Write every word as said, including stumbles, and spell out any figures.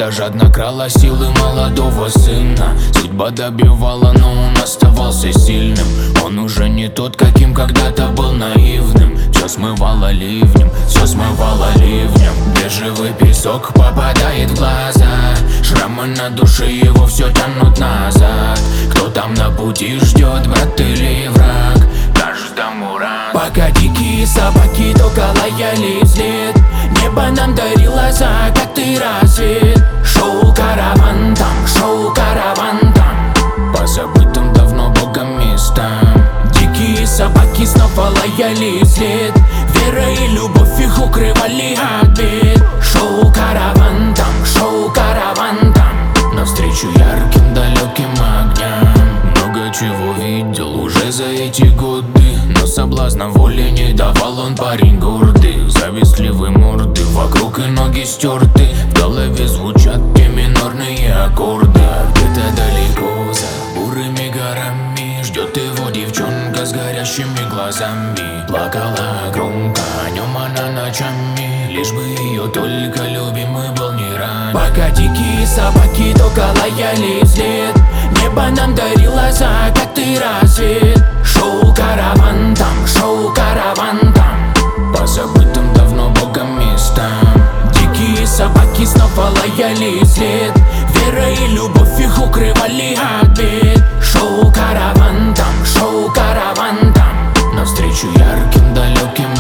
Судьба-то жадно крала силы молодого сына. Судьба добивала, но он оставался сильным. Он уже не тот, каким когда-то был наивным. Все смывало ливнем, все смывало ливнем. Бежевый песок попадает в глаза. Шрамы на душе его все тянут назад. Кто там на пути ждет, брат или враг? Каждому рад. Пока дикие собаки только лаяли вслед, небо нам дарило закатный рассвет. Шоу караван там, шоу караван там, по забытым давно богом местам. Дикие собаки снова лаяли вслед, вера и любовь их укрывали от бед. Шоу караван там, шоу караван там, навстречу ярким далеким огням. Много чего видел уже за эти годы, но соблазна воли не давал он, парень гордый. Завистливые морды вокруг и ноги стерты, в голове звучат те минорные аккорды. А где-то далеко за бурыми горами ждет его девчонка с горящими глазами. Плакала громко о нем она ночами, лишь бы ее только любимый был не ран. Пока дикие собаки только лаяли вслед, небо нам дарило закатный рассвет. Шоу караван там, шоу караван там, по забытым давно богом местам. Дикие собаки снова лаяли вслед, вера и любовь их укрывали от бед. Шоу караван там, шоу караван там, навстречу ярким далеким